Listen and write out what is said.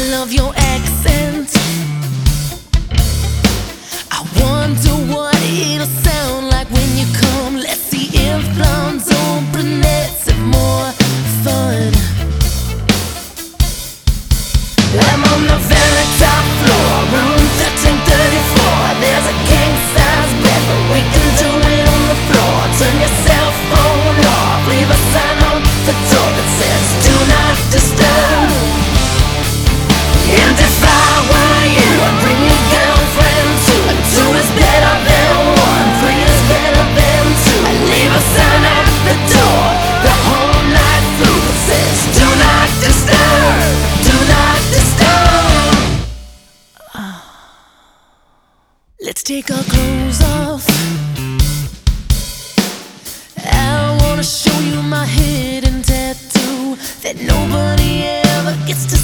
love your accent. I wonder what it'll sound like when you come. Let's see if blondes or brunettes have more fun. I'm on the very top floor, room 1334. There's a king-size bed, but we can do it on the floor. Turn your cell phone off, leave a sign on the door that says do not disturb. And if I were you, I'd bring your girlfriend too. Two is better than one, three is better than two. I'd leave a sign at the door the whole night through that says do not disturb, do not disturb. Let's take our clothes off. I wanna show you my hidden tattoo that nobody ever gets to